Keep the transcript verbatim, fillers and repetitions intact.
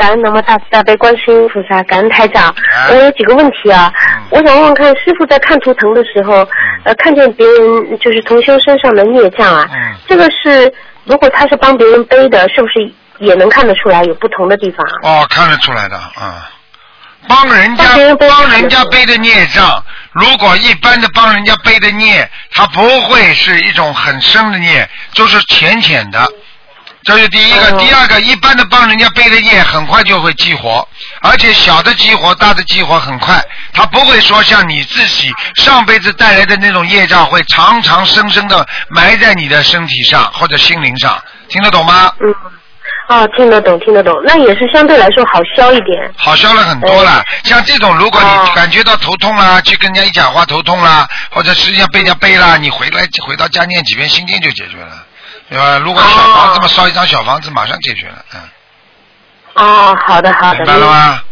感恩南无大慈大悲观世音菩萨，感恩台长。我有几个问题啊，嗯、我想问问看，师傅在看图腾的时候，嗯、呃，看见别人就是同修身上的孽障啊，嗯、这个是如果他是帮别人背的，是不是也能看得出来有不同的地方？ 哦，看得出来的，嗯。帮人家帮人家背的孽障，如果一般的帮人家背的孽，它不会是一种很深的孽，就是浅浅的。这是第一个，第二个，一般的帮人家背的业很快就会激活，而且小的激活，大的激活很快，它不会说像你自己上辈子带来的那种业障会长长生生的埋在你的身体上或者心灵上，听得懂吗？ 嗯。哦，听得懂，听得懂，那也是相对来说好消一点。 好消了很多了，哎、像这种，如果你感觉到头痛啦，哦、去跟人家一讲话头痛啦，或者实际上被人家背啦，你回来回到家念几遍心经就解决了，对吧？如果小房子嘛，烧一张小房子马上解决了，嗯。 哦，好的好的。 明白了吗？